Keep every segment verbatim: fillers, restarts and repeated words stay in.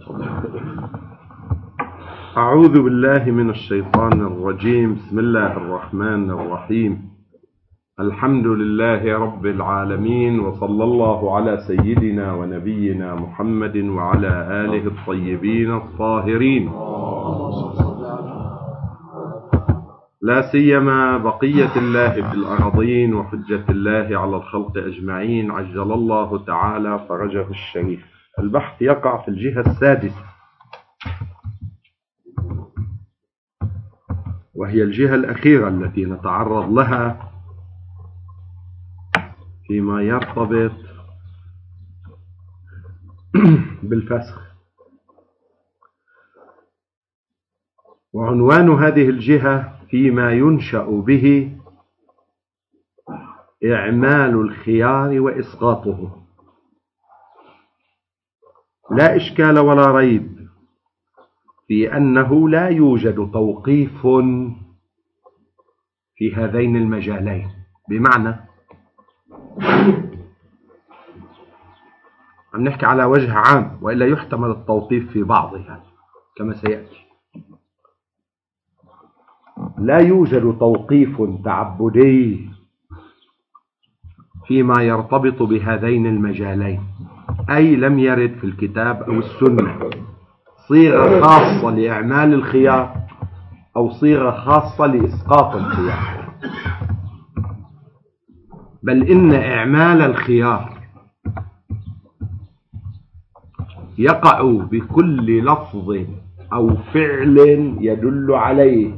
أعوذ بالله من الشيطان الرجيم. بسم الله الرحمن الرحيم. الحمد لله رب العالمين، وصلى الله على سيدنا ونبينا محمد وعلى آله الطيبين الطاهرين، لا سيما بقية الله في الأرضين وحجة الله على الخلق أجمعين، عجل الله تعالى فرجه الشريف. البحث يقع في الجهة السادسة، وهي الجهة الأخيرة التي نتعرض لها فيما يرتبط بالفسخ. وعنوان هذه الجهة فيما ينشأ به إعمال الخيار وإسقاطه. لا إشكال ولا ريب في أنه لا يوجد توقيف في هذين المجالين، بمعنى عم نحكي على وجه عام، وإلا يحتمل التوقيف في بعضها كما سيأتي. لا يوجد توقيف تعبدي فيما يرتبط بهذين المجالين، أي لم يرد في الكتاب أو السنة صيغة خاصة لإعمال الخيار أو صيغة خاصة لإسقاط الخيار، بل إن إعمال الخيار يقع بكل لفظ أو فعل يدل عليه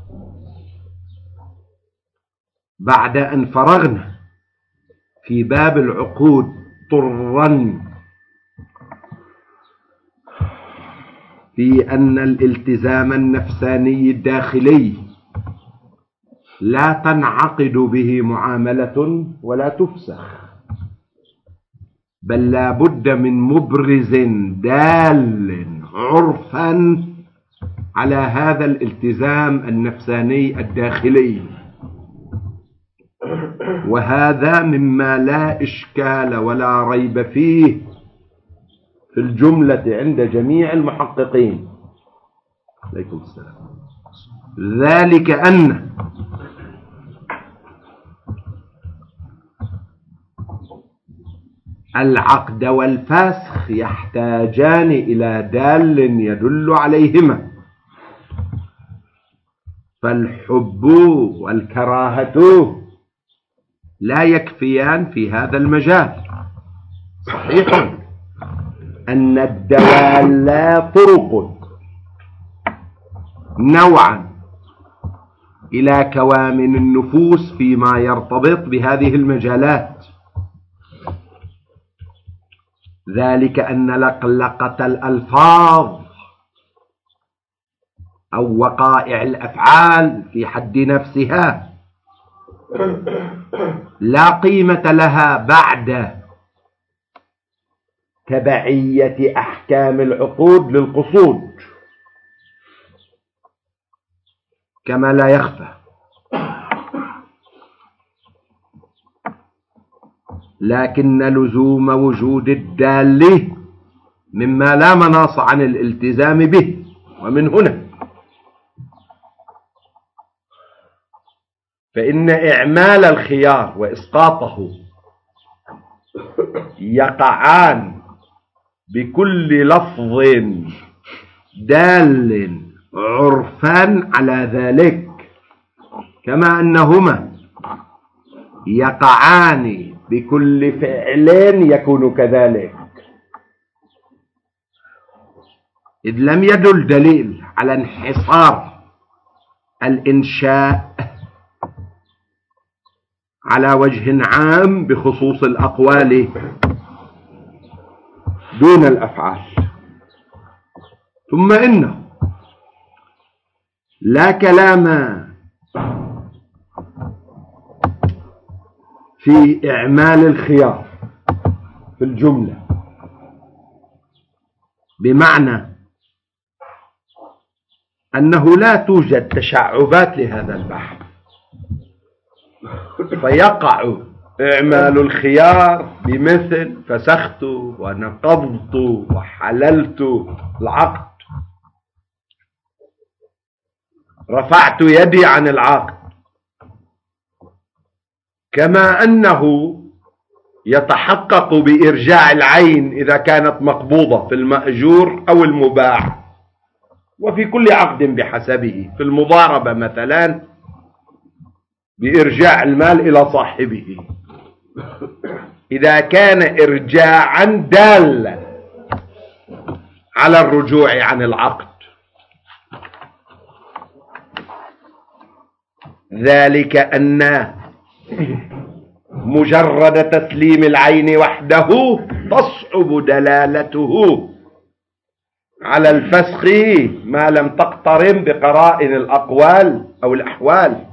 بعد أن فرغنا في باب العقود طرا في أن الالتزام النفساني الداخلي لا تنعقد به معاملة ولا تفسخ، بل لا بد من مبرز دال عرفا على هذا الالتزام النفساني الداخلي، وهذا مما لا إشكال ولا ريب فيه في الجملة عند جميع المحققين. عليكم السلام. ذلك أن العقد والفسخ يحتاجان إلى دال يدل عليهما، فالحب والكراهة لا يكفيان في هذا المجال. صحيح أن الدوال طرق نوعا إلى كوامن النفوس فيما يرتبط بهذه المجالات، ذلك أن لقلقة الألفاظ أو وقائع الأفعال في حد نفسها لا قيمة لها بعد تبعية أحكام العقود للقصود، كما لا يخفى لكن لزوم وجود الدال مما لا مناص عن الالتزام به. ومن هنا فإن إعمال الخيار وإسقاطه يقعان بكل لفظ دال عرفا على ذلك، كما أنهما يقعان بكل فعل يكون كذلك، إذ لم يدل دليل على انحصار الإنشاء على وجه عام بخصوص الأقوال دون الأفعال. ثم إنه لا كلام في إعمال الخيار في الجملة، بمعنى أنه لا توجد تشعبات لهذا البحث، فيقع إعمال الخيار بمثل فسخت ونقضت وحللت العقد، رفعت يدي عن العقد. كما أنه يتحقق بإرجاع العين إذا كانت مقبوضة في المأجور أو المباع، وفي كل عقد بحسبه. في المضاربة مثلا بإرجاع المال إلى صاحبه إذا كان إرجاعا دالا على الرجوع عن العقد، ذلك أن مجرد تسليم العين وحده تصعب دلالته على الفسخ ما لم تقترن بقرائن الأقوال أو الأحوال.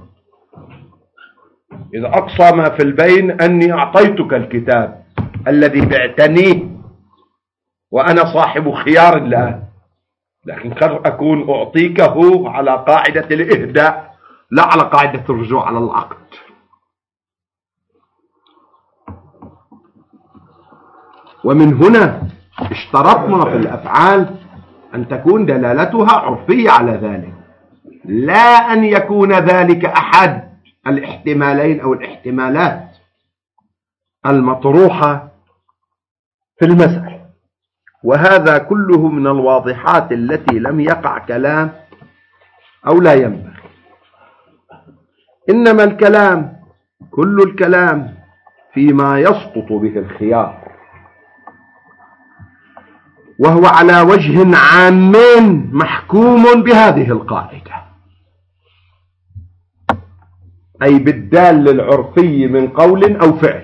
إذا أقصى ما في البين أني أعطيتك الكتاب الذي بعتنيه وأنا صاحب خيار الآن، لكن قد أكون أعطيكه على قاعدة الإهداء لا على قاعدة الرجوع على العقد. ومن هنا اشترطنا في الأفعال أن تكون دلالتها عرفية على ذلك، لا أن يكون ذلك أحد الاحتمالين أو الاحتمالات المطروحة في المسألة. وهذا كله من الواضحات التي لم يقع كلام أو لا ينبغي. إنما الكلام كل الكلام فيما يسقط به الخيار، وهو على وجه عام محكوم بهذه القاعدة، أي بالدال العرفي من قول أو فعل.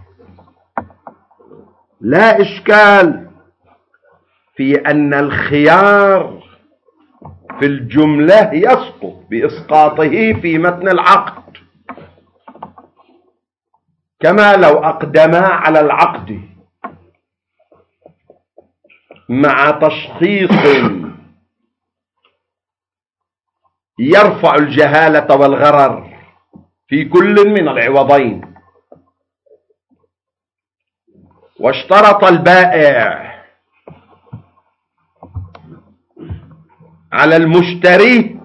لا إشكال في أن الخيار في الجملة يسقط بإسقاطه في متن العقد، كما لو أقدما على العقد مع تشخيص يرفع الجهالة والغرر في كل من العوضين، واشترط البائع على المشتري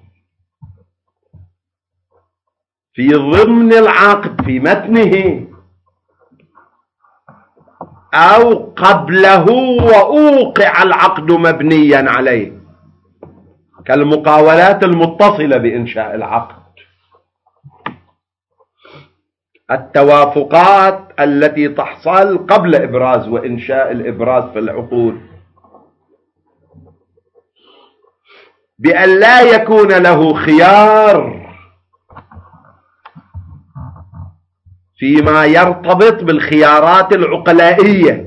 في ضمن العقد في متنه أو قبله وأوقع العقد مبنيا عليه، كالمقاولات المتصلة بإنشاء العقد، التوافقات التي تحصل قبل إبراز وإنشاء الإبراز في العقود، بأن لا يكون له خيار فيما يرتبط بالخيارات العقلائية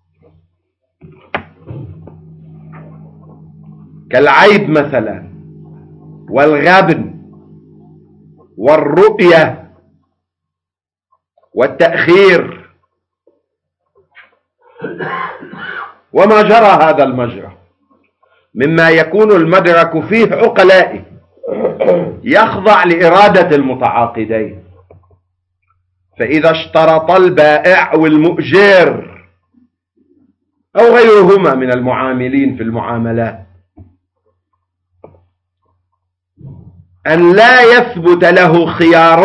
كالعيب مثلا والغبن والرؤية والتأخير وما جرى هذا المجرى مما يكون المدرك فيه عقلائي يخضع لإرادة المتعاقدين. فإذا اشترط البائع والمؤجر أو غيرهما من المعاملين في المعاملات أن لا يثبت له خيار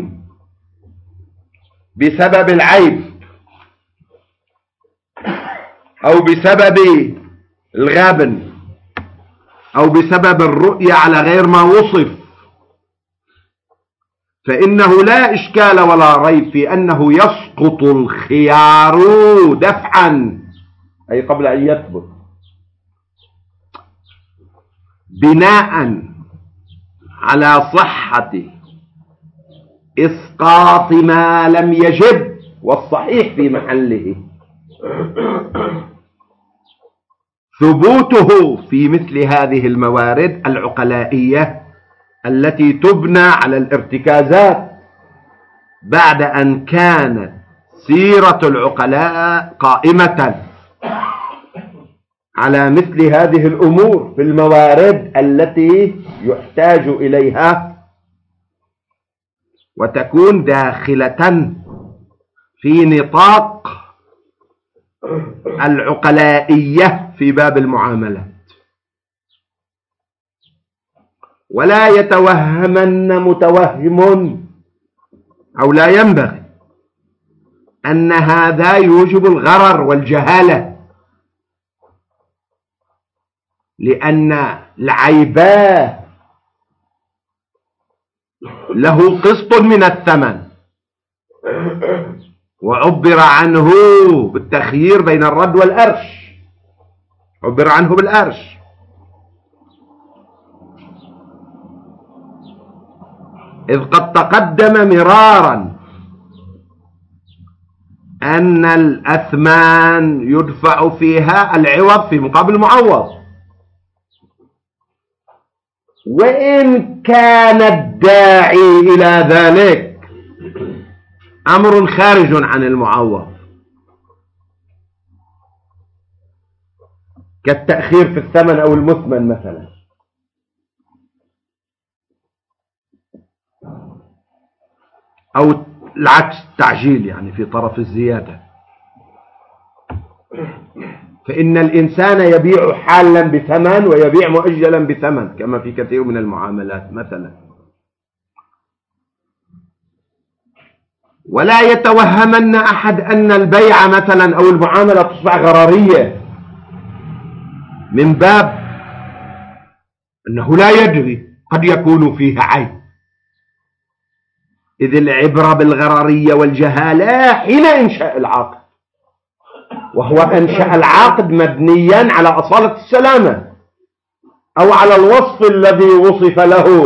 بسبب العيب أو بسبب الغبن أو بسبب الرؤية على غير ما وصف، فإنه لا إشكال ولا ريب في أنه يسقط الخيار دفعا، أي قبل أن يثبت، بناء على صحة إسقاط ما لم يجب والصحيح في محله ثبوته في مثل هذه الموارد العقلائية التي تبنى على الارتكازات بعد أن كانت سيرة العقلاء قائمة على مثل هذه الأمور في الموارد التي يحتاج إليها، وتكون داخلة في نطاق العقلائية في باب المعاملات، ولا يتوهمن متوهم أو لا ينبغي أن هذا يوجب الغرر والجهالة، لأن العيبة له قسط من الثمن، وعبر عنه بالتخيير بين الرد والأرش، عبر عنه بالأرش. إذ قد تقدم مرارا أن الأثمان يدفع فيها العوض في مقابل المعوض، وإن كان الداعي إلى ذلك أمر خارج عن المعوض، كالتأخير في الثمن أو المثمن مثلا، أو العكس التعجيل يعني في طرف الزيادة. فإن الإنسان يبيع حالا بثمن ويبيع مؤجلا بثمن كما في كثير من المعاملات مثلا. ولا يتوهمن أحد أن البيع مثلا أو المعاملة تصبح غرارية من باب أنه لا يدري، قد يكون فيها عيب، إذ العبرة بالغرارية والجهالة حين إنشاء العقد، وهو أنشأ العقد مبنيا على أصالة السلامة أو على الوصف الذي وصف له،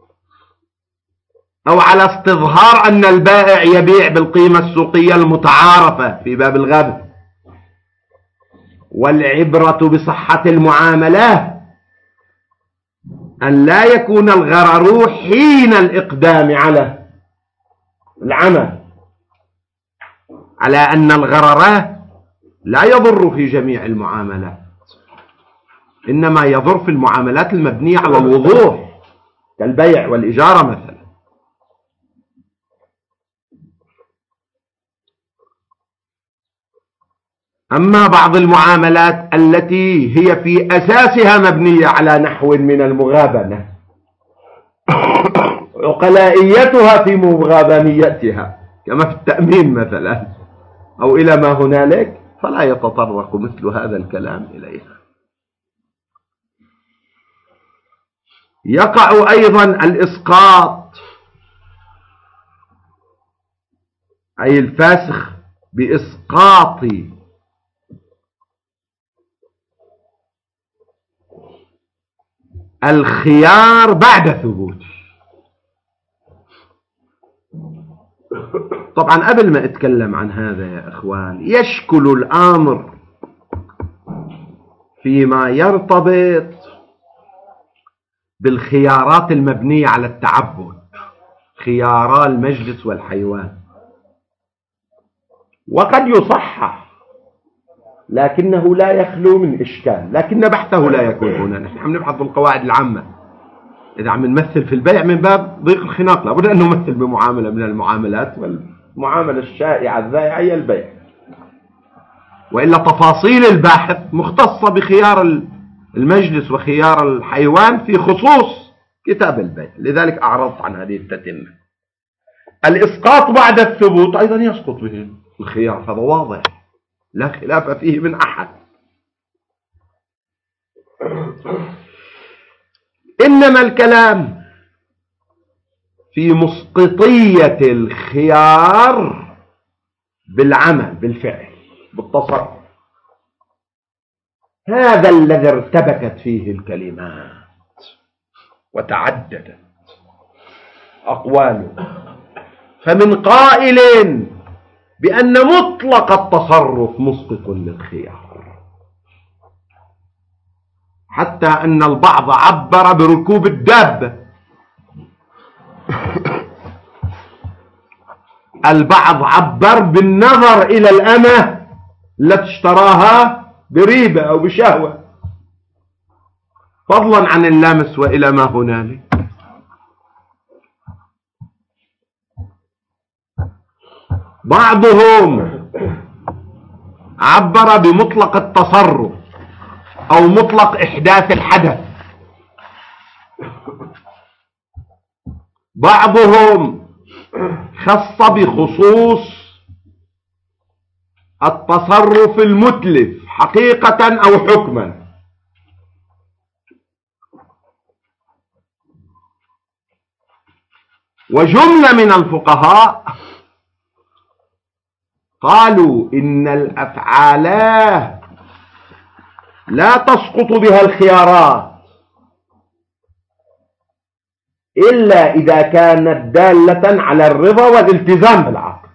أو على استظهار أن البائع يبيع بالقيمة السوقية المتعارفة في باب الغبن. والعبرة بصحة المعاملة أن لا يكون الغرر حين الإقدام على العمل، على أن الغرر لا يضر في جميع المعاملات، إنما يضر في المعاملات المبنية على الوضوح كالبيع والإجارة مثلا. أما بعض المعاملات التي هي في أساسها مبنية على نحو من المغابنة، عقلائيتها في مغابنيتها كما في التأمين مثلا أو إلى ما هنالك، فلا يتطرق مثل هذا الكلام إليها. يقع أيضا الإسقاط أي الفاسخ بإسقاط الخيار بعد ثبوته. طبعا قبل ما أتكلم عن هذا يا أخوان، يشكل الأمر فيما يرتبط بالخيارات المبنية على التعبد، خيارا المجلس والحيوان، وقد يصحح لكنه لا يخلو من إشكال، لكن بحثه لا يكون هنا. نحن عم نبحث بالقواعد العامة. إذا عم نمثل في البيع من باب ضيق الخناق لابد أن نمثل بمعاملة من المعاملات، والمعاملة الشائعة الذائعة هي البيع، وإلا تفاصيل الباحث مختصة بخيار المجلس وخيار الحيوان في خصوص كتاب البيع، لذلك أعرضت عن هذه التتمة. الإسقاط بعد الثبوت أيضا يسقط به الخيار، هذا واضح لا خلاف فيه من أحد. إنما الكلام في مسقطية الخيار بالعمل بالفعل بالتصرف، هذا الذي ارتبكت فيه الكلمات وتعددت أقواله. فمن قائل بأن مطلق التصرف مسقط للخيار، حتى أن البعض عبر بركوب الدابة، البعض عبر بالنظر إلى الأمة التي اشتراها بريبة أو بشهوة، فضلا عن اللامس وإلى ما هنالك. بعضهم عبر بمطلق التصرف أو مطلق إحداث الحدث، بعضهم خص بخصوص التصرف المتلف حقيقة أو حكما. وجملة من الفقهاء قالوا إن الأفعال لا تسقط بها الخيارات إلا إذا كانت دالة على الرضا والالتزام بالعقد.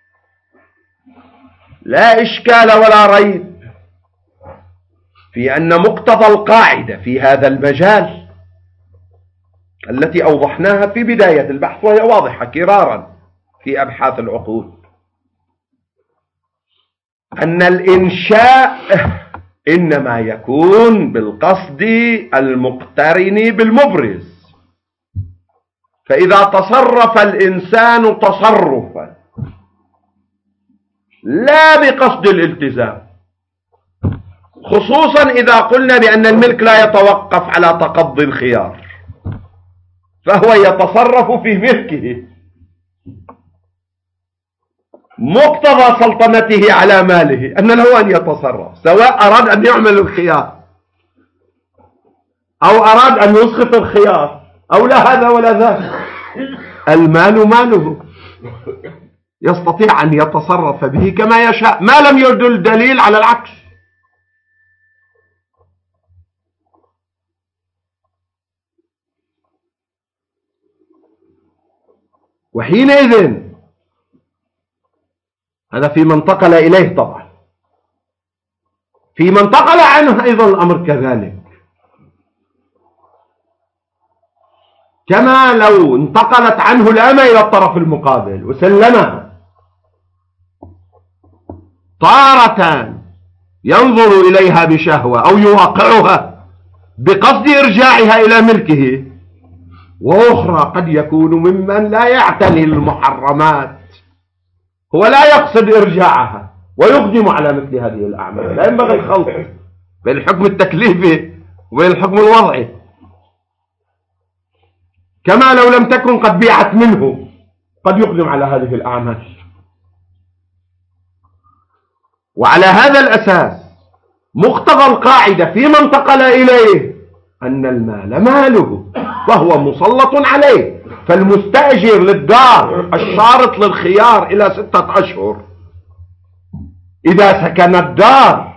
لا إشكال ولا ريب في أن مقتضى القاعدة في هذا المجال التي أوضحناها في بداية البحث وهي واضحة كرارا في أبحاث العقود، أن الإنشاء إنما يكون بالقصد المقترن بالمبرز. فإذا تصرف الإنسان تصرفا لا بقصد الالتزام، خصوصا إذا قلنا بأن الملك لا يتوقف على تقضي الخيار، فهو يتصرف في ملكه، مقتضى سلطنته على ماله أن له أن يتصرف، سواء أراد أن يعمل الخيار أو أراد أن يسقط الخيار أو لا هذا ولا ذاك، المال ماله، يستطيع أن يتصرف به كما يشاء ما لم يدل دليل على العكس. وحينئذ هذا في من انتقل إليه، طبعا في من انتقل عنه أيضا الأمر كذلك، كما لو انتقلت عنه الأمة إلى الطرف المقابل وسلمها، تارة ينظر إليها بشهوة أو يوقعها بقصد إرجاعها إلى ملكه، وأخرى قد يكون ممن لا يعتني المحرمات، هو لا يقصد إرجاعها ويقدم على مثل هذه الأعمال. لا ينبغي الخلط بين الحكم التكليفي وبين الحكم الوضعي، كما لو لم تكن قد بيعت منه قد يقدم على هذه الأعمال. وعلى هذا الأساس مقتضى القاعدة فيما انتقل إليه أن المال ماله وهو مسلط عليه، فالمستأجر للدار الشارط للخيار إلى ستة أشهر إذا سكن الدار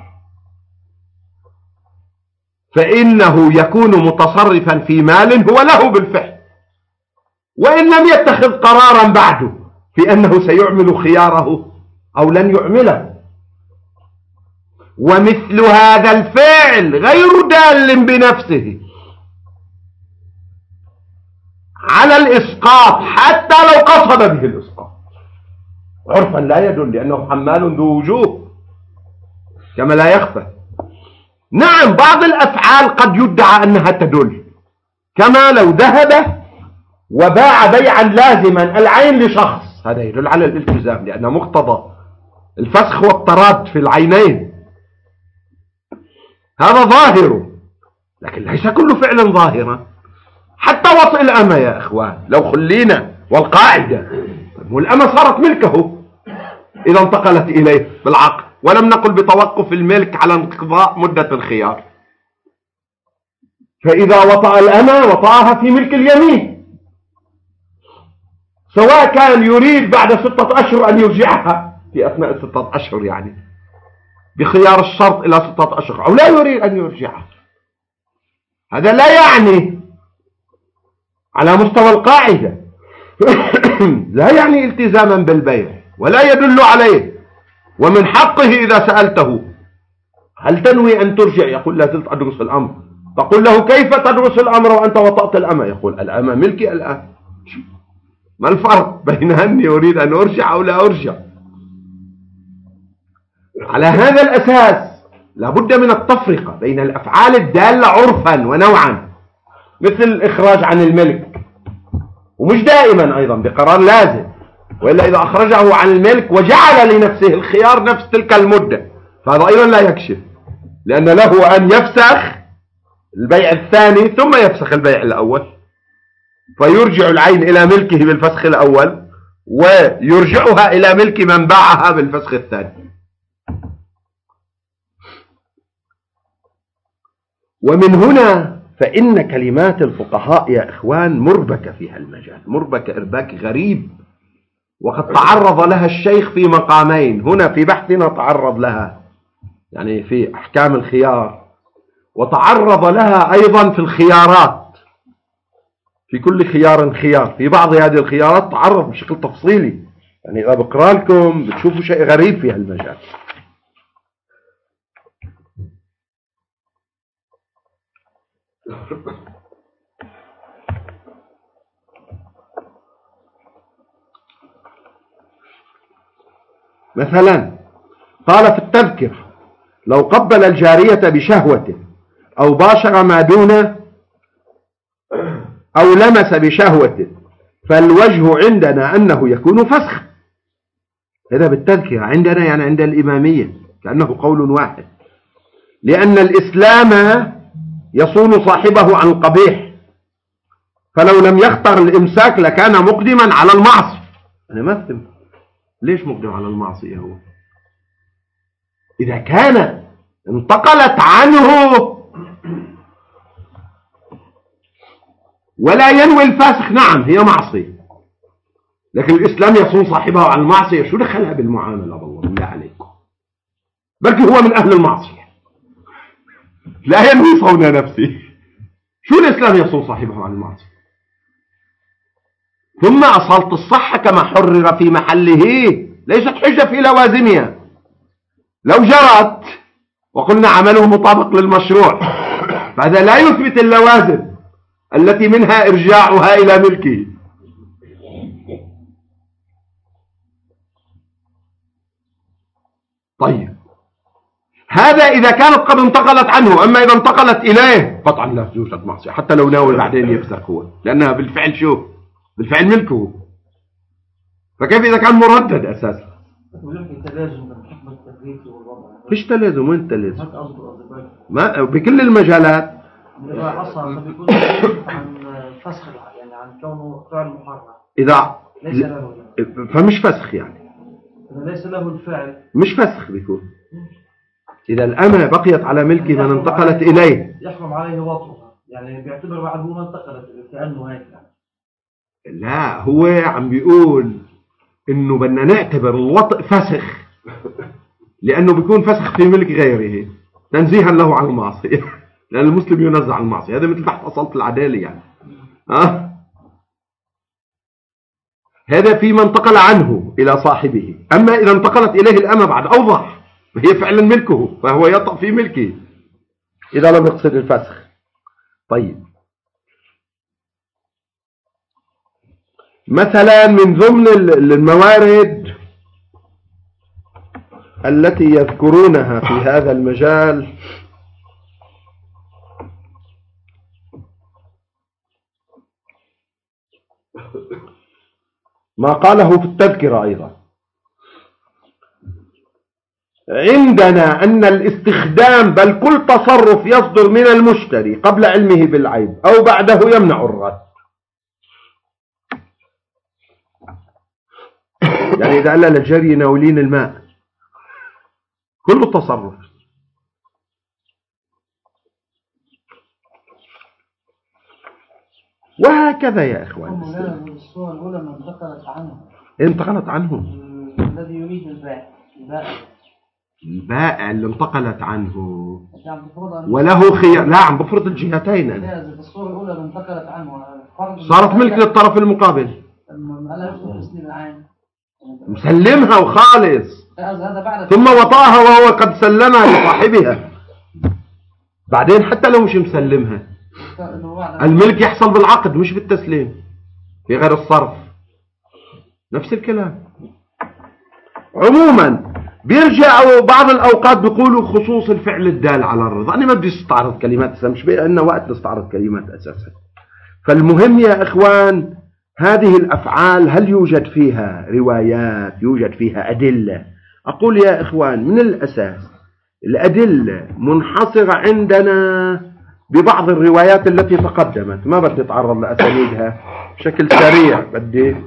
فإنه يكون متصرفا في مال هو له بالفعل، وإن لم يتخذ قرارا بعده في أنه سيعمل خياره أو لن يعمله. ومثل هذا الفعل غير دال بنفسه على الإسقاط حتى لو قصد به الإسقاط، عرفا لا يدل لأنه حمال ذو وجوه كما لا يخفى. نعم بعض الأفعال قد يدعى أنها تدل، كما لو ذهب وباع بيعا لازما العين لشخص، هذا يدل على الالتزام لأن مقتضى الفسخ والطراد في العينين هذا ظاهر، لكن ليس كل فعل ظاهرا. حتى وطئ الأمة يا إخوان لو خلينا والقاعدة، والأمة صارت ملكه إذا انتقلت إليه بالعقد، ولم نقل بتوقف الملك على انقضاء مدة الخيار، فإذا وطأ الأمة وطأها في ملك اليمين، سواء كان يريد بعد ستة أشهر أن يرجعها في أثناء الستة أشهر يعني بخيار الشرط إلى ستة أشهر، أو لا يريد أن يرجعها. هذا لا يعني على مستوى القاعدة لا يعني التزاما بالبيع ولا يدل عليه. ومن حقه إذا سألته هل تنوي أن ترجع يقول لا زلت أدرس الأمر، تقول له كيف تدرس الأمر وأنت وطأت الأمة؟ يقول الأمة ملكي الآن، ما الفرق بين أني أريد أن أرجع أو لا أرجع؟ على هذا الأساس لابد من التفرقة بين الأفعال الدالة عرفا ونوعا مثل الإخراج عن الملك، ومش دائما أيضا بقرار لازم، وإلا إذا أخرجه عن الملك وجعل لنفسه الخيار نفس تلك المدة فهذا أيضا لا يكشف، لأن له أن يفسخ البيع الثاني ثم يفسخ البيع الأول، فيرجع العين إلى ملكه بالفسخ الأول ويرجعها إلى ملك من باعها بالفسخ الثاني. ومن هنا فإن كلمات الفقهاء يا إخوان مربكة فيها المجال، مربكة إرباك غريب، وقد تعرض لها الشيخ في مقامين هنا في بحثنا، تعرض لها يعني في أحكام الخيار، وتعرض لها أيضا في الخيارات، في كل خيار خيار، في بعض هذه الخيارات تعرض بشكل تفصيلي، يعني إذا بقرأ لكم بتشوفوا شيء غريب في هالمجال. مثلا قال في التذكر: لو قبل الجارية بشهوة أو باشر ما دونه أو لمس بشهوة فالوجه عندنا أنه يكون فسخ. هذا بالتذكرة عندنا يعني عند الإمامية كأنه قول واحد، لأن الإسلام يصون صاحبه عن القبيح، فلو لم يختر الإمساك لكان مقدما على المعصية. أنا ما أفهم ليش مقدم على المعصية هو؟ إذا كان انتقلت عنه ولا ينوي الفاسق نعم هي معصية، لكن الإسلام يصون صاحبه عن المعصية، شو دخلها بالمعاملة والله بالله عليكم؟ بلكي هو من أهل المعصية لا ينوي صون نفسه، شو الإسلام يصون صاحبه عن المعصية؟ ثم أصالة الصحة كما حرر في محله ليست حجة في لوازمها، لو جرت وقلنا عمله مطابق للمشروع فهذا لا يثبت اللوازم التي منها إرجاعها إلى ملكه. طيب هذا إذا كانت قد انتقلت عنه، أما إذا انتقلت إليه قطعا لا توجد معصية حتى لو ناوي بعدين يفسخ هو، لأنها بالفعل شو؟ بالفعل ملكه، فكيف إذا كان مردد أساسا؟ فيش تلازم، وين تلازم؟ ما بكل المجالات بيكون عن فسخ يعني عن كونه فعل محرم، إذا ليس له يعني. فمش فسخ يعني ليس له الفعل، مش فسخ بيكون. إذا الأمة بقيت على ملك من انتقلت إليه يحرم عليه وطئها، يعني بيعتبر بعد هو ما انتقلت كأنه هيك يعني. لا هو عم بيقول إنه بدنا نعتبر الوطئ فسخ لأنه بيكون فسخ في ملك غيره تنزيها له عن المعصية لأن المسلم ينزع عن المعصية، هذا مثل بحث أصالة العدالة يعني. أه؟ هذا فيما انتقل عنه إلى صاحبه، أما إذا انتقلت إليه الأمة بعد أوضح هي فعلا ملكه فهو يطأ في ملكه إذا لم يقصد الفسخ. طيب مثلا من ضمن الموارد التي يذكرونها في هذا المجال ما قاله في التذكرة أيضا: عندنا أن الاستخدام بل كل تصرف يصدر من المشتري قبل علمه بالعيب أو بعده يمنع الرد. يعني إذا قال للجارية ناولين الماء كل تصرف، وهكذا يا إخوان. الصورة الأولى من انتقلت عنه انتقلت عنه الذي يريد البائع البائع البائع اللي انتقلت عنه وله خيار. لا عم بفرض الجهتين أنا. الصورة الأولى اللي انتقلت عنه صارت ملك للطرف المقابل، مسلمها وخالص ثم وطاها وهو قد سلمها لصاحبها، بعدين حتى لو مش مسلمها الملك يحصل بالعقد مش بالتسليم في غير الصرف، نفس الكلام. عموما بيرجعوا بعض الأوقات بيقولوا خصوص الفعل الدال على الرضا. أنا ما بدي استعرض كلمات أساسا، مش بقى لنا وقت نستعرض كلمات أساسا. فالمهم يا إخوان هذه الأفعال هل يوجد فيها روايات، يوجد فيها أدلة؟ أقول يا إخوان من الأساس الأدلة منحصرة عندنا ببعض الروايات التي تقدمت، ما بدي أتعرض لأسانيدها بشكل سريع. بدي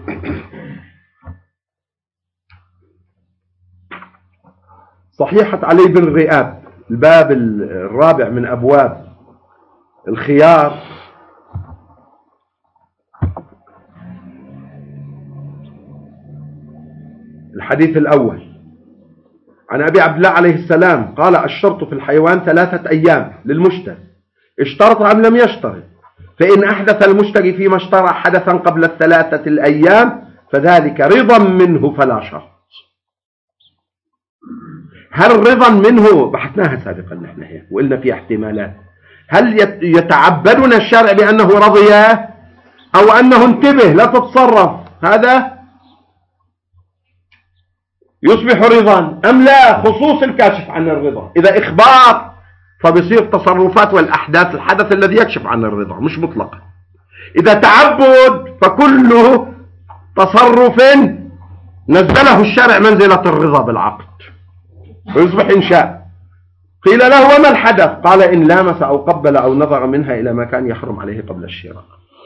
صحيحة علي بن رئاب، الباب الرابع من أبواب الخيار، الحديث الأول عن أبي عبد الله عليه السلام قال: الشرط في الحيوان ثلاثة أيام للمشتري، اشترط أم لم يشترط، فإن أحدث المشتري فيما اشترى حدثا قبل الثلاثة الأيام فذلك رضا منه فلا شرط. هل رضا منه بحثناها سابقا نحن هيك وقلنا في احتمالات، هل يتعبدنا الشرع بأنه رضي أو أنه انتبه لا تتصرف، هذا يصبح رضا أم لا؟ خصوص الكاشف عن الرضا. إذا إخبار فبصير تصرفات والأحداث الحدث الذي يكشف عن الرضا مش مطلقا. إذا تعبد فكله تصرف نزله الشرع منزلة الرضا بالعقد ويصبح إنشاء. قيل له: وما الحدث؟ قال: إن لامس أو قبل أو نظر منها إلى ما كان يحرم عليه قبل الشراء.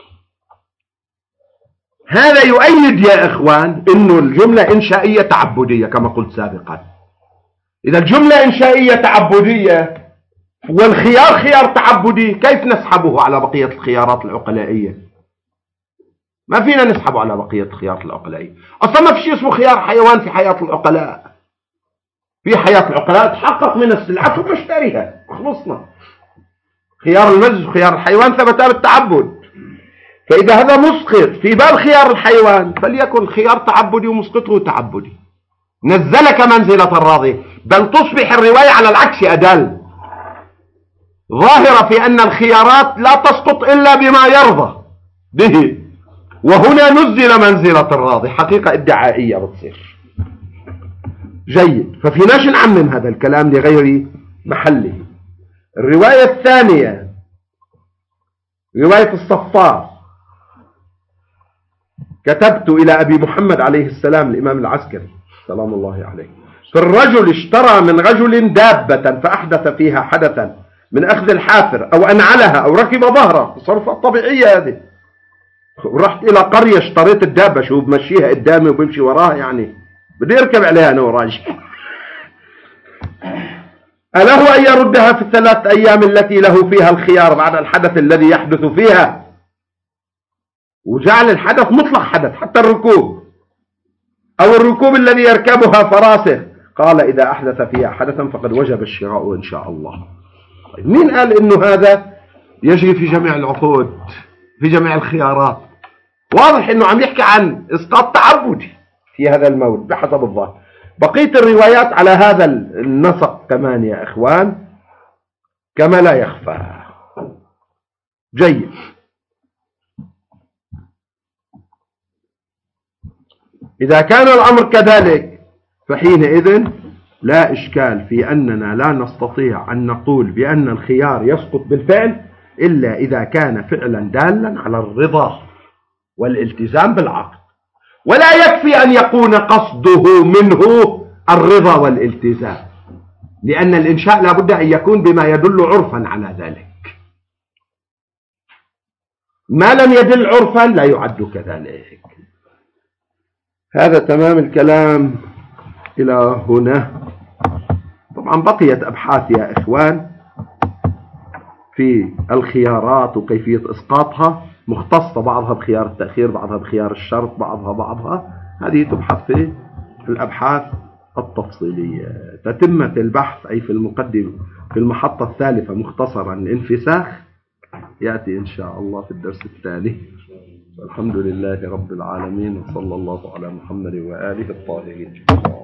هذا يؤيد يا إخوان إنه الجملة إنشائية تعبدية كما قلت سابقا. إذا الجملة إنشائية تعبدية والخيار خيار تعبدي، كيف نسحبه على بقية الخيارات العقلائية؟ ما فينا نسحبه على بقية الخيارات العقلائية. أصلا ما في شيء اسمه خيار حيوان في حياة العقلاء. في حياة العقلاء تحقق من السلعة ثم اشتريها، خلصنا. خيار المجلس وخيار الحيوان ثبتا بالتعبد. فإذا هذا مسقط في باب خيار الحيوان فليكن خيار تعبدي ومسقطه تعبدي، نزلك منزلة الراضي، بل تصبح الرواية على العكس أدل، ظاهرة في أن الخيارات لا تسقط إلا بما يرضى به، وهنا نزل منزلة الراضي، حقيقة ادعائية بتصير. جيد، ففيناش نعمم هذا الكلام لغير محله. الرواية الثانية رواية الصفار: كتبت إلى أبي محمد عليه السلام الإمام العسكري سلام الله عليه: في الرجل اشترى من رجل دابة فأحدث فيها حدثا من أخذ الحافر أو أنعلها أو ركب ظهره، تصرفات طبيعية هذه. ورحت إلى قرية اشتريت الدابة، شو بمشيها قدامي وبمشي وراها، يعني بدي يركب عليها أنا وراجع. أله أن يردها في الثلاث أيام التي له فيها الخيار بعد الحدث الذي يحدث فيها؟ وجعل الحدث مطلق حدث حتى الركوب أو الركوب الذي يركبها فراسه. قال: إذا أحدث فيها حدثا فقد وجب الشراء إن شاء الله. طيب مين قال إنه هذا يجري في جميع العقود في جميع الخيارات؟ واضح إنه عم يحكي عن إسقاط تعبدي في هذا المورد بحسب الظاهر. بقية الروايات على هذا النسق كمان يا إخوان كما لا يخفى. جيد، إذا كان الأمر كذلك فحينئذ لا إشكال في أننا لا نستطيع أن نقول بأن الخيار يسقط بالفعل إلا إذا كان فعلا دالا على الرضا والالتزام بالعقد، ولا يكفي أن يكون قصده منه الرضا والالتزام، لأن الإنشاء لا بد أن يكون بما يدل عرفا على ذلك. ما لم يدل عرفا لا يعد كذلك. هذا تمام الكلام إلى هنا. طبعا بقيت أبحاث يا إخوان في الخيارات وكيفية إسقاطها، مختصة بعضها بخيار التأخير، بعضها بخيار الشرط، بعضها بعضها هذه تبحث في الأبحاث التفصيلية. تتمة البحث أي في المقدمة في المحطة الثالثة مختصرا الانفساخ يأتي إن شاء الله في الدرس التالي. والحمد لله رب العالمين، وصلى الله على محمد وآله الطاهرين.